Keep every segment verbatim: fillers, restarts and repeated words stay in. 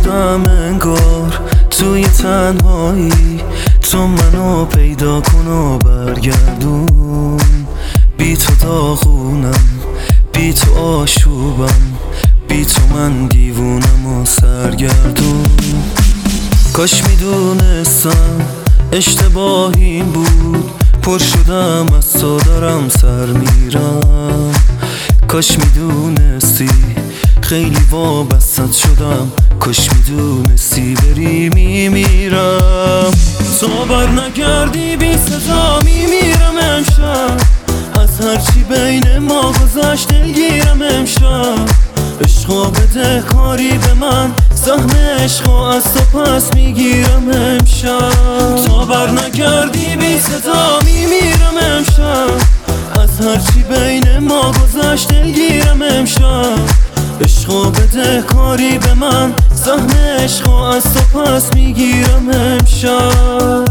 شدم انگار توی تنهایی، تو منو پیدا کن و برگردون. بی تو داغونم، بی تو آشوبم، بی تو من دیوونم و سرگردون. کاش میدونستم اشتباهی بود، پر شدم از تو دارم سر میرم. کاش میدونستی خیلی وابستت شدم، کاش میدونستی بری میمیرم. تو بر نگردی بی صدا میمیرم امشب، از هرچی بین ما گذشت دلگیرم امشب. عشقا بده کاری به من، سهم عشقا از تو پس میگیرم امشب. تو بر نگردی بی صدا میمیرم امشب، از هرچی بین ما گذشت دلگیرم امشب. عشقا بده کاری به من، سهم عشقا از تو پس میگیرم امشب.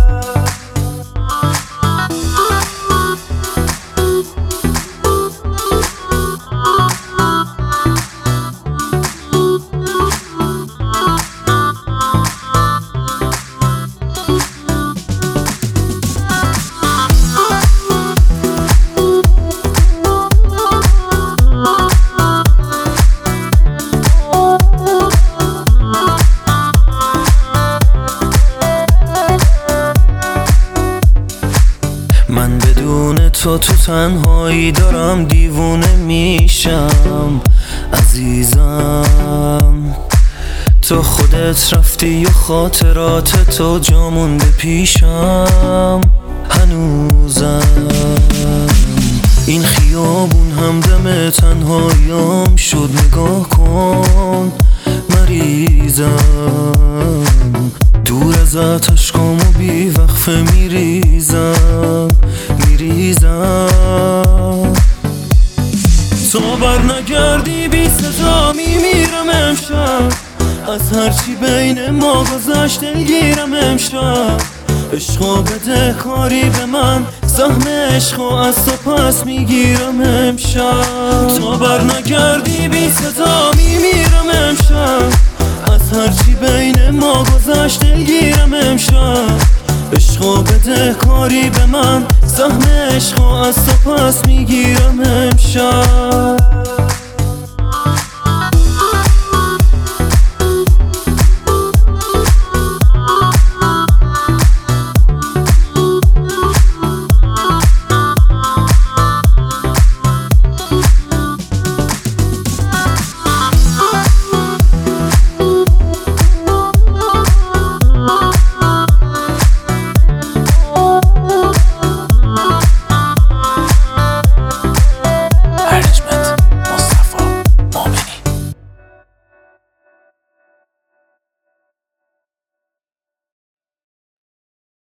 من بدون تو تو تنهایی دارم دیوونه میشم عزیزم. تو خودت رفتی و خاطرات تو جا مونده پیشم هنوزم. این خیابون همدم تنهاییم شد، نگاه کن مریضم. دور از اشکامو بی وقفه میریزم میریزم. تو بر نگردی بی صدا میمیرم امشب، از هرچی بین ما گذشت دلگیرم امشب. عشقا بده کاری به من، سهم عشقا از تو پس میگیرم امشب. تو بر نگردی بی صدا میمیرم امشب، از هرچی بین ما گذشت دلگیرم امشب. عشقا بده کاری به من، سهم عشقا از تو پس میگیرم امشب.